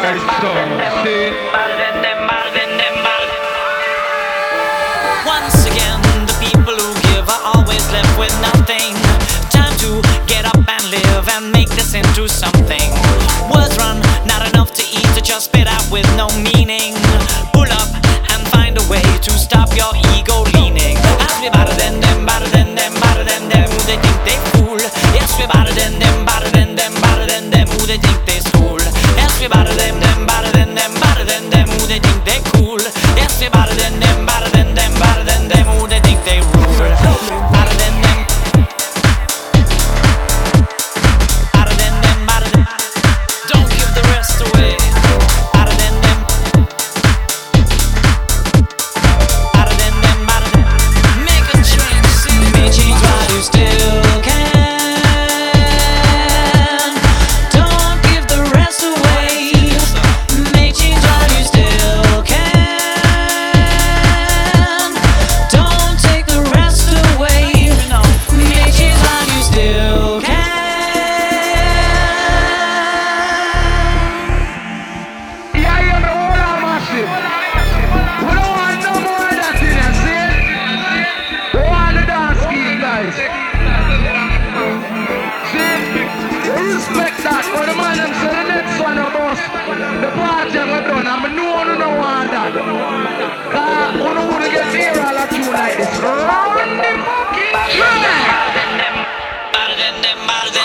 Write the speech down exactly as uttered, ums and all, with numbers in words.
Hey, so, see? Once again, the people who give are always left with nothing. Time to get up and live and make this into something. Words run, not enough to eat, to just spit out with no meaning. Pull up and find a way to stop your ego leaning. As we better than them, better than them, better than them, who they think they fool. Yes, we better than them, better than them, better than them, who they think they school. Yes, we better than them, better than them, better than them, who they think they cool. Yes, we better than them, better than them, better than them, who they think they rule. Better than them, better than them, better than. Don't give the rest away. Better than them, better than them, better than. Make a change, see me change while you still can. Don't give the rest away. Make change while you still can. Don't take the rest away. Make change while you still can. Yeah, yeah, the whole are massive. We don't want no more of that in here, see? We want the dance scheme, guys. See? We respect that. When the man them say the next one of us, the party ever done, and we know we don't want that. Cause we don't want to get here all at you like this. Run the fucking train! Better than them, better than them, better than